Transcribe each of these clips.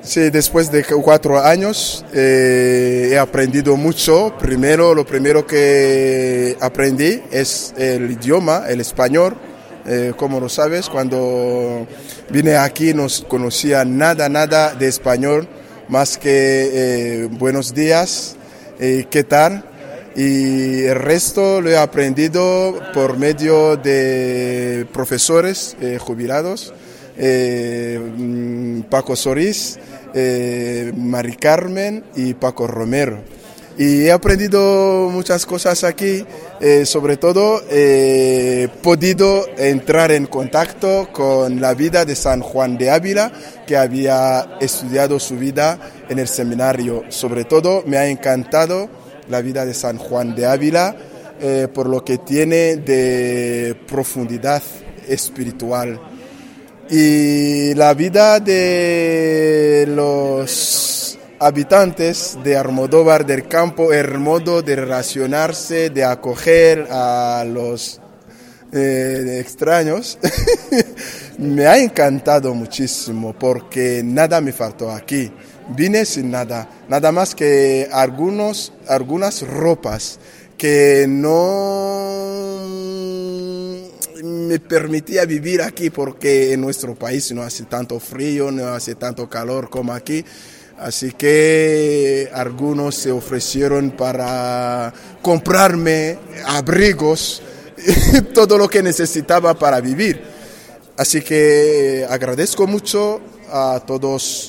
Sí, después de 4 años he aprendido mucho. Lo primero que aprendí es el idioma, el español. Como lo sabes, cuando vine aquí no conocía nada de español, más que buenos días, ¿qué tal? Y el resto lo he aprendido por medio de profesores jubilados, Paco Solís, Mari Carmen y Paco Romero. Y he aprendido muchas cosas aquí, sobre todo he podido entrar en contacto con la vida de San Juan de Ávila, que había estudiado su vida en el seminario. Sobre todo me ha encantado la vida de San Juan de Ávila, por lo que tiene de profundidad espiritual. Y la vida de los habitantes de Almodóvar del Campo, el modo de relacionarse, de acoger a los extraños, me ha encantado muchísimo porque nada me faltó aquí. Vine sin nada más que algunas ropas que no me permitía vivir aquí porque en nuestro país no hace tanto frío, no hace tanto calor como aquí. Así que algunos se ofrecieron para comprarme abrigos, todo lo que necesitaba para vivir. Así que agradezco mucho a todas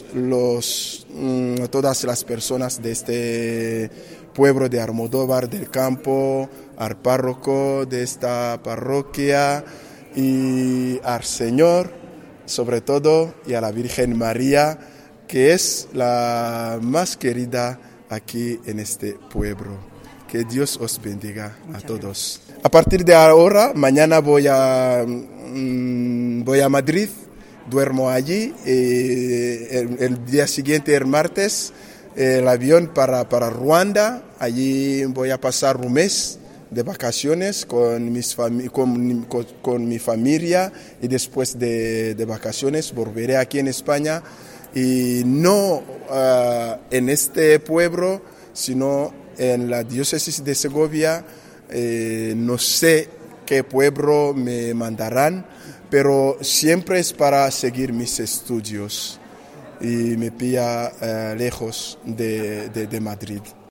las personas de este pueblo de Almodóvar del Campo, al párroco de esta parroquia y al Señor, sobre todo, y a la Virgen María, que es la más querida aquí en este pueblo. Que Dios os bendiga a todos. A partir de ahora, mañana voy a Madrid, duermo allí, el día siguiente, el martes, el avión para Ruanda. Allí voy a pasar un mes de vacaciones con mi familia, y después de vacaciones volveré aquí en España, y no en este pueblo, sino en la diócesis de Segovia. No sé qué pueblo me mandarán, pero siempre es para seguir mis estudios, y me pilla lejos de Madrid.